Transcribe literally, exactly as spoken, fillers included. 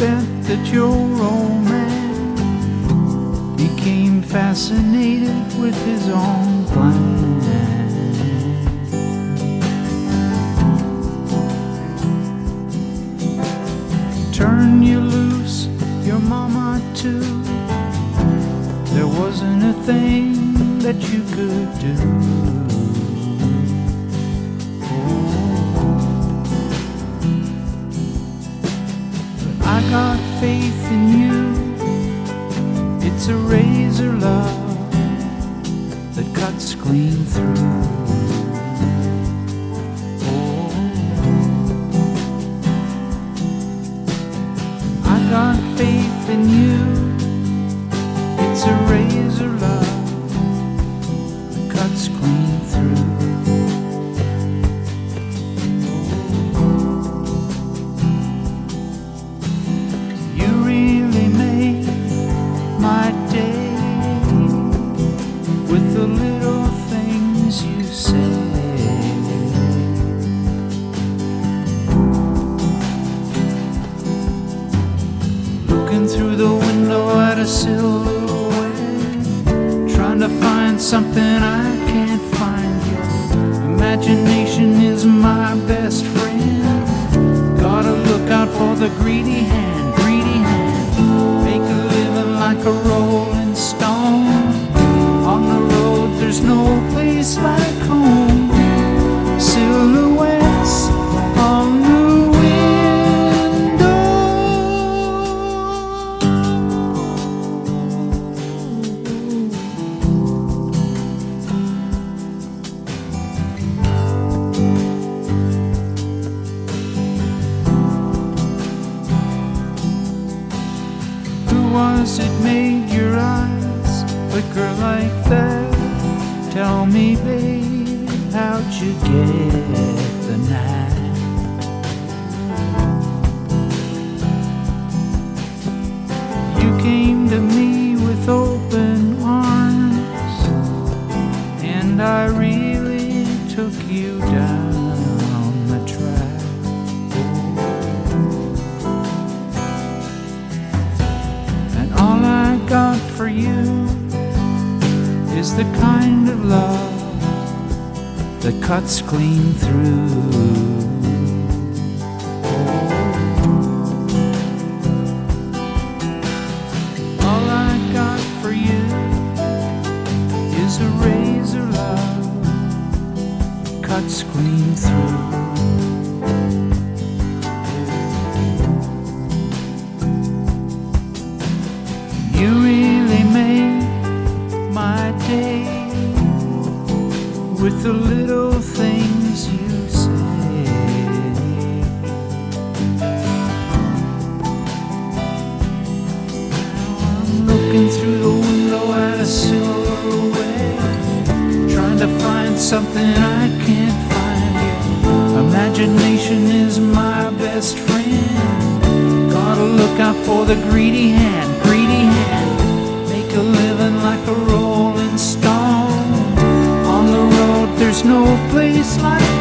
bet that your old man became fascinated with his own plan. Turn you loose, your mama too. There wasn't a thing that you could do. I got faith in you. It's a razor love that cuts clean through. Oh, I got faith in you. It's a razor love that cuts clean through. With the little things you say, looking through the window at a silhouette, trying to find something I can't find yet. Imagination is my best friend. Gotta look out for the greedy hand, greedy hand. Make a living like a rolling stone. On the road, there's no place like home. Silhouettes on the window. Who was it made your eyes flicker like that? Tell me, babe, how'd you get the knack? You came to me with open arms, and I really took you down the track. And all I got for you is the kind of love that cuts clean through. All I got for you is a razor love that cuts clean through. You really made my day with the little things you say. Now I'm looking through the window at a silhouette, trying to find something I can't find yet. Imagination is my best friend. Gotta look out for the greedy hand, greedy hand. Make a living like a rolling stone. On the road, there's no place like